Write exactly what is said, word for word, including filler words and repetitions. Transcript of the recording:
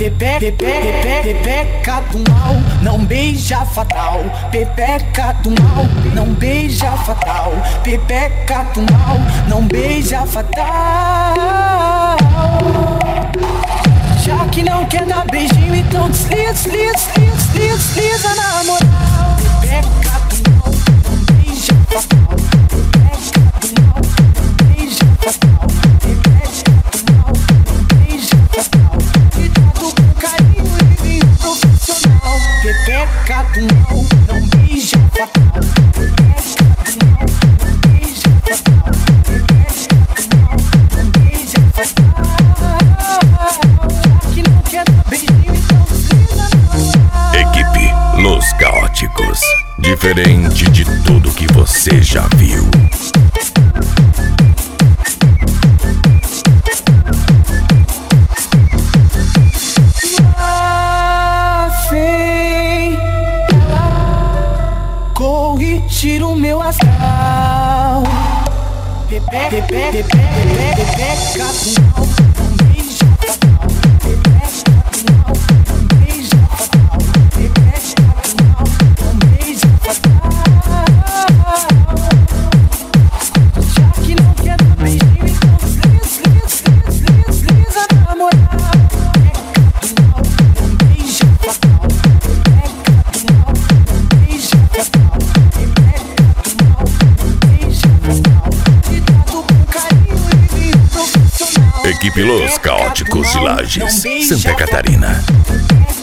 Pepe, pepe, pepeca do mal, não beija fatal. Pepeca do mal, não beija fatal. Pepeca do mal, não beija fatal. Já que não quer dar beijinho, então desliza, desliza, desliza, desliza, desliza na moral. Pepeca do mal, não beija fatal. Pepeca do mal, não beija fatal. Pepeca do mal, não beija fatal. Cuidado com carinho e vinho profissional. Pepeca do mal, não beija fatal. Pepeca do mal, não beija fatal. Pepeca do mal, não beija fatal. Já que não quer dar beijinho, então desliza na moral. Equipe Los Caóticos, diferente de tudo que você já viu. Corrigir o meu astral. Pepe, pepe, pepe, pepe, pepeca do mal, não beija fatal. Pepeca do mal, não beija fatal. Pepeca do mal, não beija fatal. Já que não quer dar beijinho, então desliza, desliza, desliza, desliza na moral. Pepeca do mal, não beija fatal. Pepeca do mal, não beija fatal. Equipe Los Caóticos de Lages, Santa Catarina.